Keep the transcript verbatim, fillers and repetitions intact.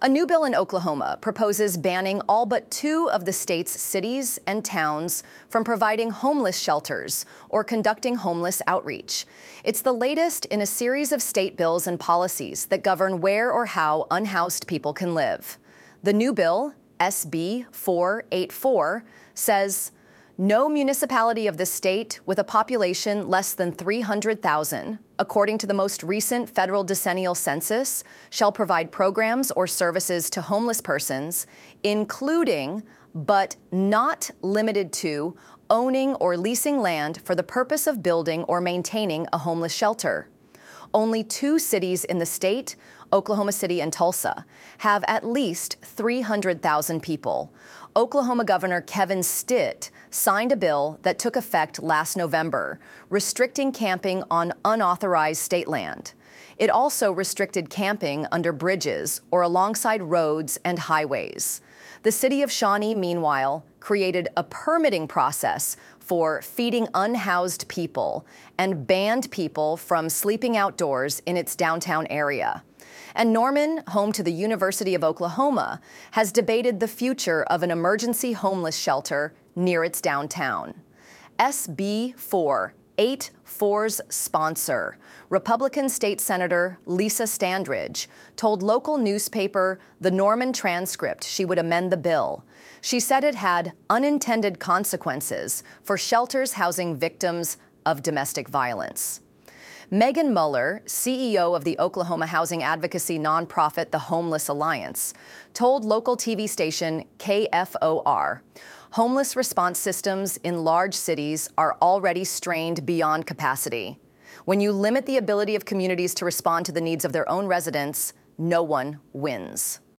A new bill in Oklahoma proposes banning all but two of the state's cities and towns from providing homeless shelters or conducting homeless outreach. It's the latest in a series of state bills and policies that govern where or how unhoused people can live. The new bill, S B four eighty-four, says no municipality of the state with a population less than three hundred thousand, according to the most recent federal decennial census, shall provide programs or services to homeless persons, including, but not limited to, owning or leasing land for the purpose of building or maintaining a homeless shelter. Only two cities in the state, Oklahoma City and Tulsa, have at least three hundred thousand people. Oklahoma Governor Kevin Stitt signed a bill that took effect last November, restricting camping on unauthorized state land. It also restricted camping under bridges or alongside roads and highways. The city of Shawnee, meanwhile, created a permitting process for feeding unhoused people and banned people from sleeping outdoors in its downtown area. And Norman, home to the University of Oklahoma, has debated the future of an emergency homeless shelter near its downtown. S B four eighty-four's sponsor, Republican State Senator Lisa Standridge, told local newspaper The Norman Transcript she would amend the bill. She said it had unintended consequences for shelters housing victims of domestic violence. Megan Muller, C E O of the Oklahoma housing advocacy nonprofit The Homeless Alliance, told local T V station K F O R, homeless response systems in large cities are already strained beyond capacity. When you limit the ability of communities to respond to the needs of their own residents, no one wins.